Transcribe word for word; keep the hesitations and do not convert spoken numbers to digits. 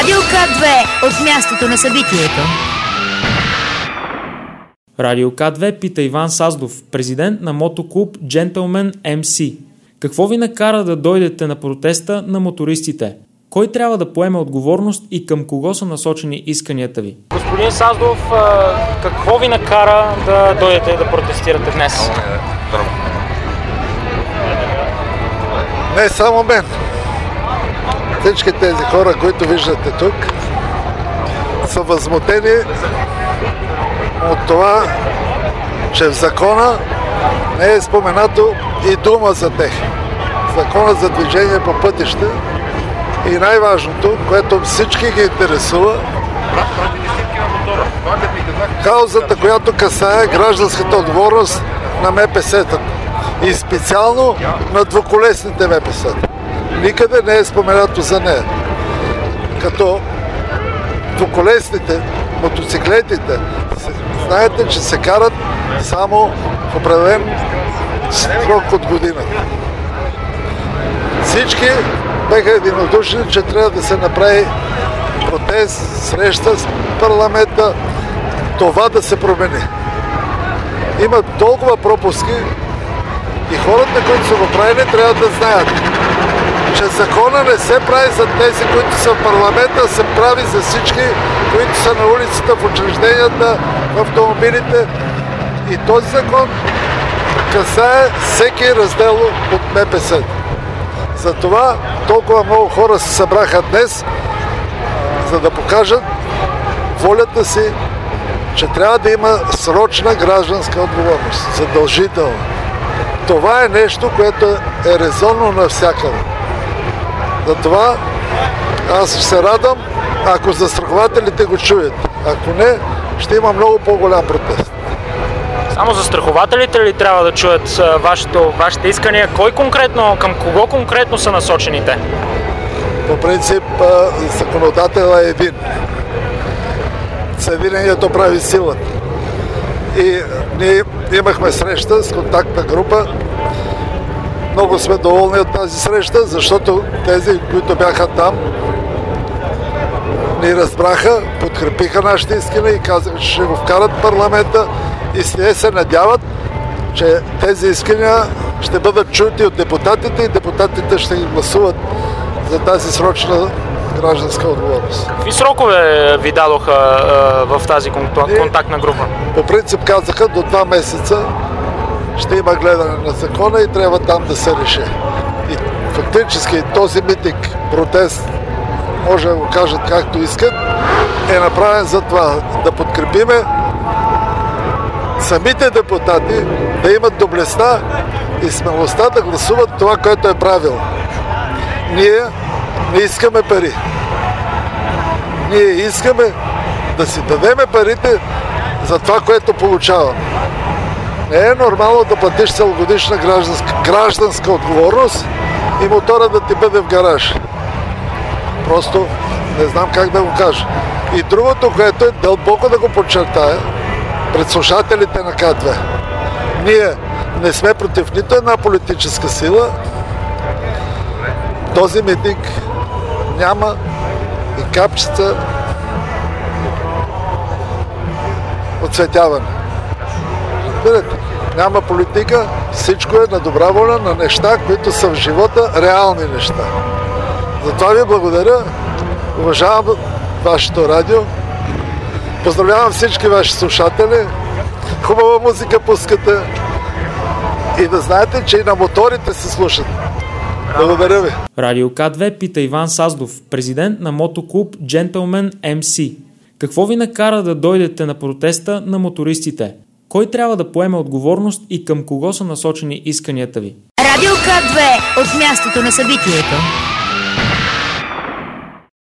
Радио К две от мястото на събитието. Радио К две пита Иван Саздов, президент на мотоклуб Джентълмен Ем Си. Какво ви накара да дойдете на протеста на мотористите? Кой трябва да поеме отговорност и към кого са насочени исканията ви? Господин Саздов, какво ви накара да дойдете да протестирате днес? Не само мен. Всички тези хора, които виждате тук, са възмутени от това, че в закона не е споменато и дума за тях. Закона за движение по пътища и най-важното, което всички ги интересува, каузата, която касае гражданската отговорност на Ме Пе Ес-тата и специално на двуколесните Ме Пе Ес-та. Никъде не е споменато за нея. Като двуколесните, мотоциклетите, знаете, че се карат само в определен срок от годината. Всички бяха единодушни, че трябва да се направи протест, среща с парламента, това да се промени. Има толкова пропуски и хората, които са го правили, трябва да знаят, че закона не се прави за тези, които са в парламента, а се прави за всички, които са на улицата, в учрежденията, в автомобилите. И този закон касае всеки раздел от Ме Пе Ес. Затова толкова много хора се събраха днес, за да покажат волята си, че трябва да има срочна гражданска отговорност, задължителна. Това е нещо, което е резонно навсякъде. Затова аз се радвам, ако застрахователите го чуят. Ако не, ще има много по-голям протест. Само застрахователите ли трябва да чуят вашето, вашите искания? Кой конкретно, към кого конкретно са насочените? По принцип, законодателът е един. Съединението прави силата. И ние имахме среща с контактна група. Много сме доволни от тази среща, защото тези, които бяха там, ни разбраха, подкрепиха нашите искания и казаха, че ще го вкарат в парламента и те се надяват, че тези искания ще бъдат чути от депутатите и депутатите ще гласуват за тази срочна гражданска отговорност. Какви срокове ви дадоха а, в тази контактна група? По принцип казаха, до два месеца ще има гледане на закона и трябва там да се реши. И фактически този митинг, протест, може да го кажат както искат, е направен за това да подкрепиме самите депутати да имат доблестта и смелостта да гласуват това, което е правилно. Ние не искаме пари. Ние искаме да си дадеме парите за това, което получаваме. Не е нормално да платиш целогодишна гражданска, гражданска отговорност и мотора да ти бъде в гараж. Просто не знам как да го кажа. И другото, което е дълбоко да го подчертая пред слушателите на К две. Ние не сме против нито една политическа сила. Този митинг няма и капчица оцветяване. Разбирате? Няма политика, всичко е на добра воля, на неща, които са в живота реални неща. Затова ви благодаря, уважавам вашето радио, поздравявам всички ваши слушатели, хубава музика пускате и да знаете, че и на моторите се слушат. Благодаря ви. Радио К две пита Иван Саздов, президент на мотоклуб Джентълмен Ем Си. Какво ви накара да дойдете на протеста на мотористите? Кой трябва да поеме отговорност и към кого са насочени исканията ви? Радио К две от мястото на събитието.